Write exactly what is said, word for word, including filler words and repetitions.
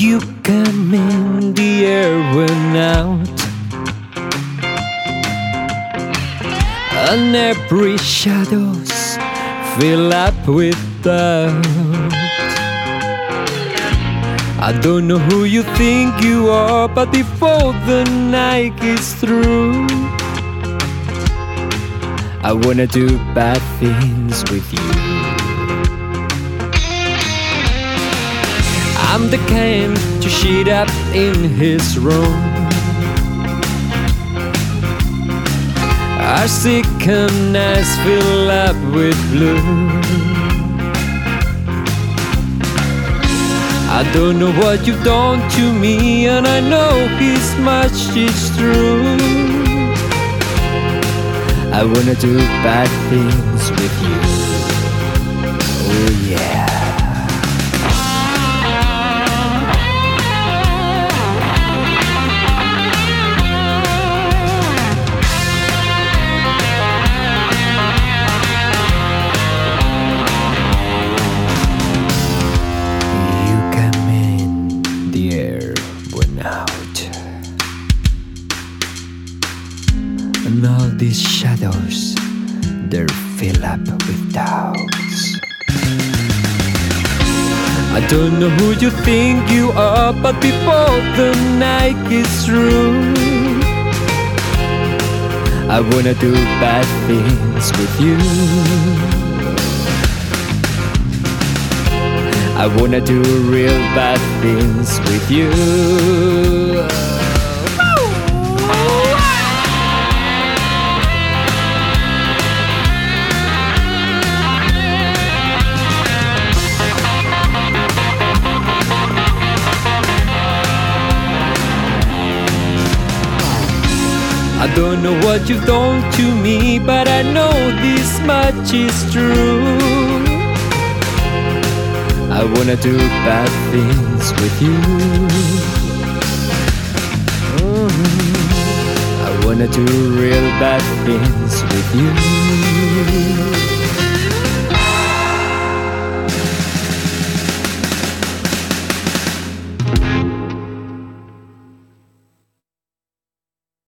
You come in, the air went out, and every shadows fill up with doubt. I don't know who you think you are, but before the night is through, I wanna do bad things with you. I'm the kind to shit up in his room. Our second eyes fill up with blue. I don't know what you've done to me, and I know this much is true. I wanna do bad things with you. Oh yeah. And all these shadows, they're filled up with doubts. I don't know who you think you are, but before the night is through, I wanna do bad things with you. I wanna do real bad things with you. I don't know what you've done to me, but I know this much is true. I wanna do bad things with you. Mm. I wanna do real bad things with you.